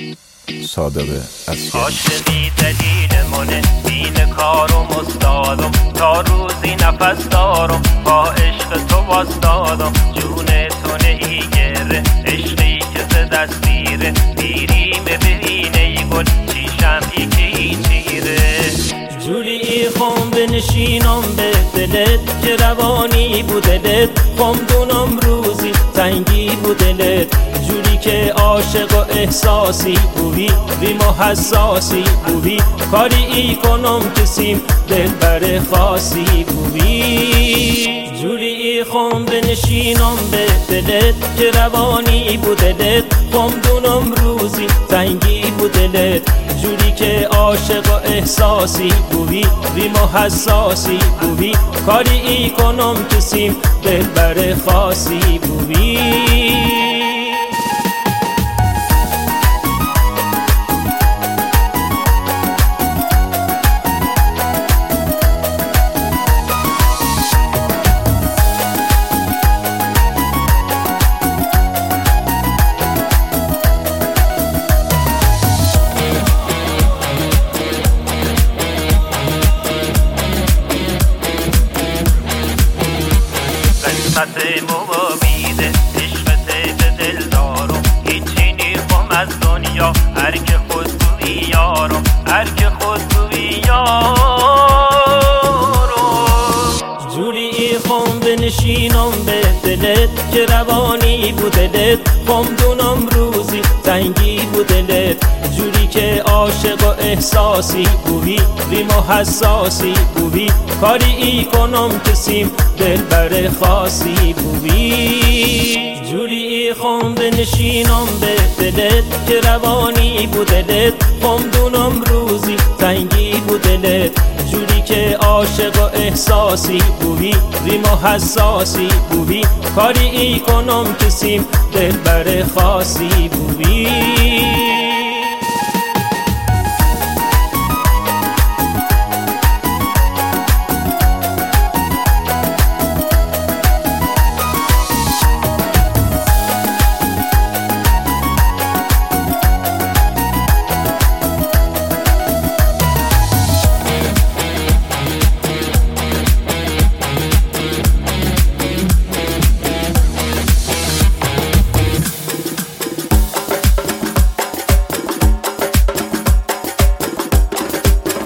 صادق اسیری. عاشقی دلیل منه، دین کارم استادم، تا روزی نفس دارم با عشق تو واستادم. جون تو نیگره عشقی که ز دستیره، دیری ببینه ای گل چیشم یکی چیره. جوری خم بنشینم به دلت که روانی بود دلت، خمدونم روزی تنگی بود دلت. جوری که عاشق و احساسی بودی، ریم و حساسی بودی، کاری ای کنم کسیم دل بر خاصی بودی. جوری خم بنشینم به دلت که روانی بود دلت، خمدونم روزی تنگی بود دلت. جوری که عاشق و احساسی بودی، ریم و حساسی بودی، کاری ای کنم کسیم دل بر خاصی بودی. قسمت مبامیده عشقت به دل دارم، هیچی نیخم از دنیا هر که خود توی یارم، هر که خود توی یارم. جوری خم بنشینم به دلت که روانی بود دلت، خمدونم روزی تنگی بود دلت. جوری که عاشق و احساسی بودی، ریم و حساسی بودی، کاری ای کنم کسیم دل بر خاصی بودی. جوری خم بنشینم به دلت که روانی بود دلت، خمدونم روزی تنگی بود دلت. جوری که عاشق و احساسی بودی، ریم و حساسی بودی، کاری ای کنم کسیم دل بر خاصی بودی.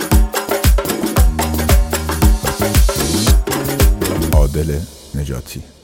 عادل نجاتی.